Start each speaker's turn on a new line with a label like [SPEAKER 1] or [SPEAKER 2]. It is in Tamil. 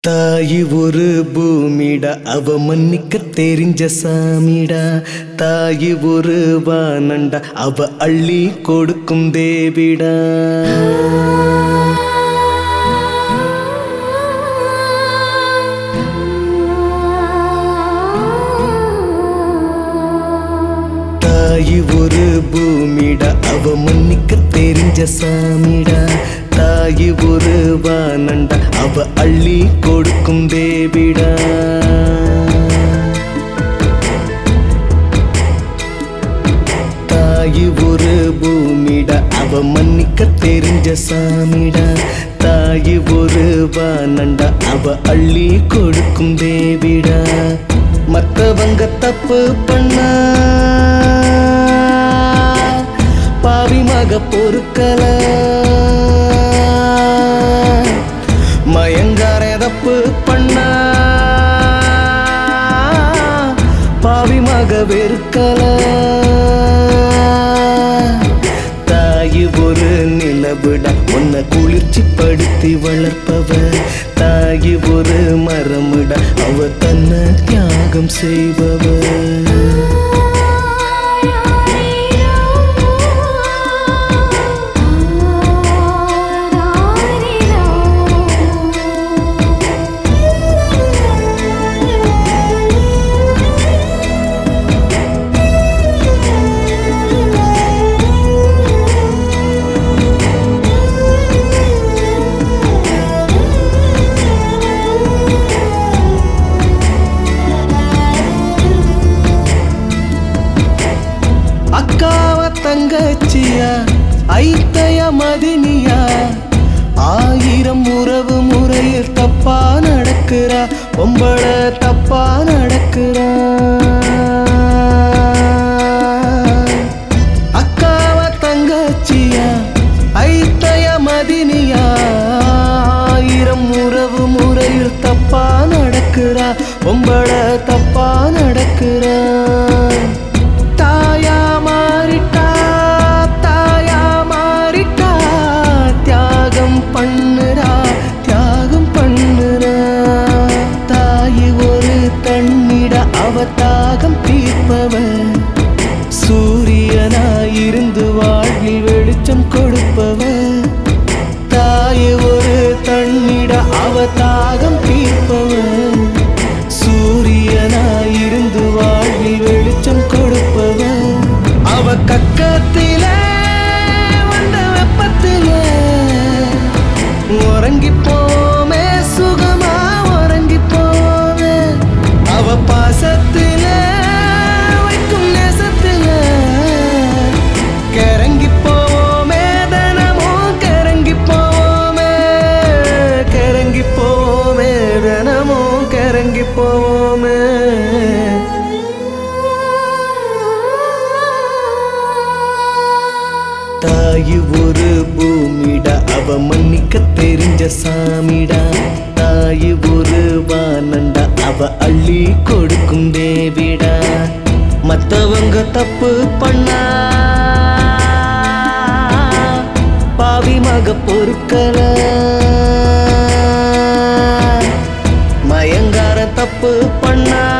[SPEAKER 1] தாயி ஒரு பூமிடா, அவ மன்னிக்க தெரிஞ்ச சாமிடா. தாயி ஒரு வானண்டா, அவ அள்ளி கொடுக்கும் தேவிடா. தாயி ஒரு பூமிடா, அவ மன்னிக்க தெரிஞ்ச சாமிடா. தாயி ஒரு வானண்டா, அவ அள்ளி கொடுக்கும் தேவிடா. தாயி ஒரு பூமிடா, அவ மன்னிக்க தெரிஞ்ச சாமிடா. தாயி ஒரு வானண்டா, அவ அள்ளி கொடுக்கும் தேவிடா. மத்தவங்க தப்பு பண்ணா பாவி மக பொறுக்கல, மயங்கார தப்பு பண்ணா பாவி மக வெறுக்கல. தாயி ஒரு நிலவிடா, உன்னை குளிர்ச்சி படுத்தி வளர்ப்பவ. தாயி ஒரு மரமிடா, அவ தன்னை தியாகம் செய்பவ. அக்காவ தங்கச்சியா, ஐத்தைய மதினியா, ஆயிரம் உறவு முறையில் தப்பா நடக்கிறா, பொம்பள தப்பா நடக்கிறா. அக்காவ தங்கச்சியா, ஐத்தைய மதினியா, ஆயிரம் உறவு முறையில் தப்பா நடக்கிறா, பொம்பள தப்பா நடக்கிறா. அவ தாகம் தீர்ப்பவ, சூரியனாயிருந்து வாழ்வில் வெளிச்சம் கொடுப்பவ. தாய் ஒரு தன்னிட, அவ தாகம் தீர்ப்பவ, சூரியனாயிருந்து வாழ்வில் வெளிச்சம் கொடுப்பவ. அவ கக்கத்தில வந்த வெப்பத்தில உறங்கிப்போமே, சுகமா உறங்கிப்போமே. அவ பாசத்தில வைக்கும் நேசத்தில கிறங்கி போவோமே, தினமும் கிறங்கி போவோமே, கிறங்கி போவோமே, தினமும் கிறங்கி போவோமே. தாயி ஒரு பூமிடா, அவ மன்னிக்க தெரிஞ்ச சாமிடா. தாயி ஒரு வானண்டா, அவ அள்ளி கொடுக்கும் தேவிடா. மத்தவங்க தப்பு பண்ணா பாவி மக பொறுக்கல, மயங்கார தப்பு பண்ணா